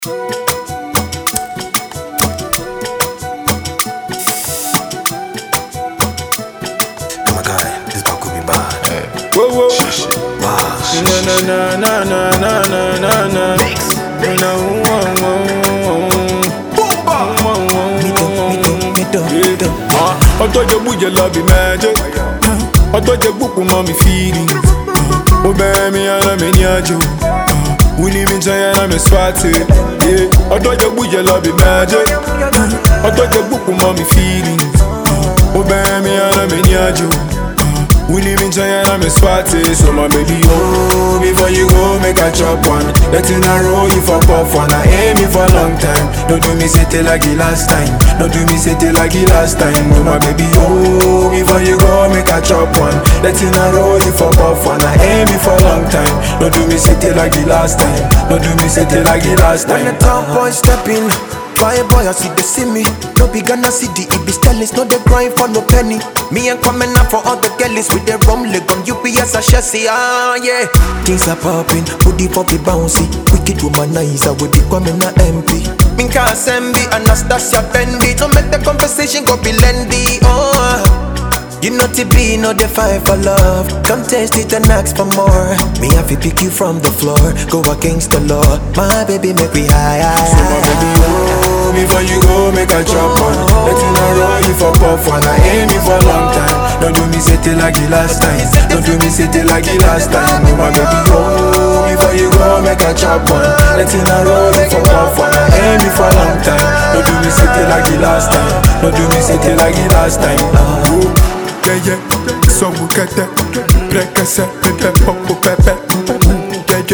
my guy, this ball could be bad. Whoa, whoa. Wow. Na. Ọjọ́ jẹ bújẹ lọ́bì mẹ́jẹ. Ọjọ́ jẹ gbùkù mọ́ mi feelings. Ó bẹ̀rẹ̀ mi ara mi ní àjò. Wíní mi jẹ́ ara mi swati. Ọjọ́ jẹ bújẹ lọ́bì mẹ́jẹ. Ọjọ́ jẹ gbùkù mọ́ mi feelings. Ó bẹ̀rẹ̀ mi ara mi ní àjò. Winnie me giant and me swati. So my baby, oh, before you go, make a chop one. Let in a roll, you for puff one. I aim you for a long time. Don't do me say till like the last time. Don't do me say till like the last time. Oh my baby, oh, before you go, make a chop one. Let in a roll, you for puff one. I aim you for a long time. Don't do me say till like the last time. Don't do me say till like the last time. When the top boy step in, fire boy, I see they see me. No be gonna see the it stellings, no they grind for no penny. Me ain't coming up for all the girlies with the rum leg on UPS and chassis, yeah. Things are popping, booty poppy bouncy. Wicked womanizer with the coming a MP. Minka Sembi, Anastasia Fendi. Don't make the conversation go be lengthy, oh. You know TB, know the fight for love. Come taste it and ask for more. Me have to pick you from the floor, go against the law. My baby make me high. So my baby, oh, before you go, make a chop one. Let in a roll, you for puff one. I aim you for a long time. Don't do me say till like the last time. Don't do me say till like the last time. Oh my baby, oh, before you go, make a chop one. Let in a roll, you for puff one. I aim you for a long time. Don't do me say till like the last time. Don't do me say till like the last time. Yeah, so we get that. Break a set, get that pop up, pepe. Yeah,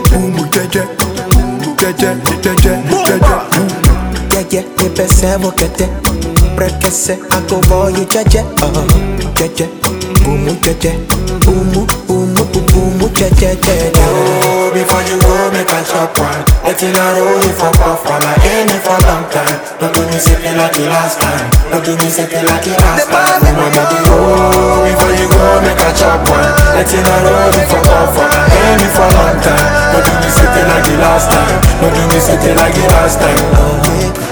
me pensavo che te perché se a go voglio jeje, jeje, umu jeje, umu jeje. Oh, before you go, make a chop one. Let in a roll, you for puff one. I aim it for a long time. Don't do me say like the last time. Don't do me say like the last time. Oh my baby, oh, before you go, make a chop one. Let in a roll, you for puff one. I aim it for a long time. Don't do me say like the last time. Don't do me say like the last time.